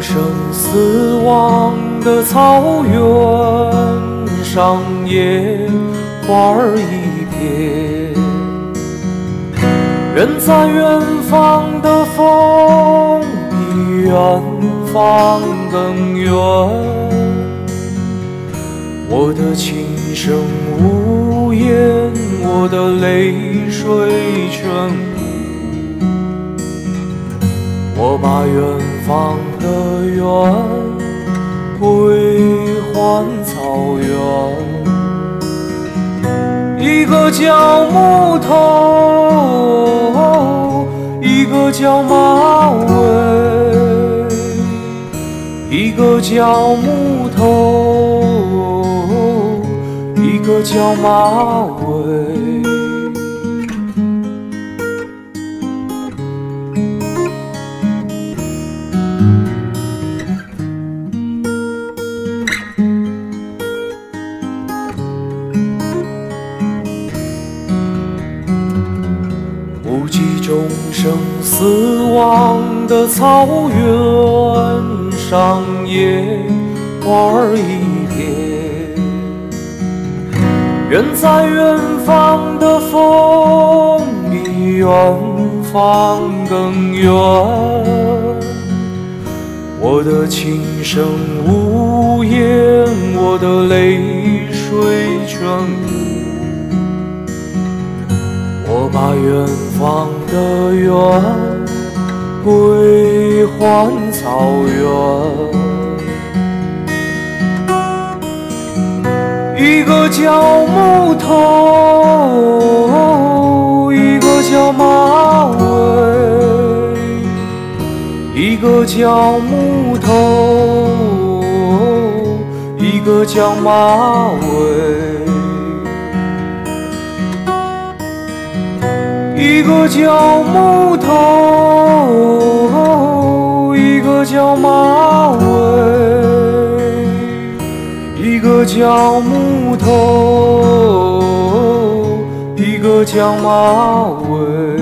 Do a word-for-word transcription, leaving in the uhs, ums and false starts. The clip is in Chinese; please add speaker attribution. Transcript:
Speaker 1: 生死亡的草原上，野花儿一片，人在远方的风比远方更远。我的琴声无言，我的泪水全无，我把远方的远归还草原。一个叫木头，一个叫马尾，一个叫木头，一个叫马尾。无极众生死亡的草原上，野花儿一片，人在远方的风比远方更远。我的琴声无言，我的泪水全无，我把远方的远归还草原。一个叫木头，一个叫马尾，一个叫木头，一个叫马尾。一个叫木头，一个叫马尾，一个叫木头，一个叫马尾。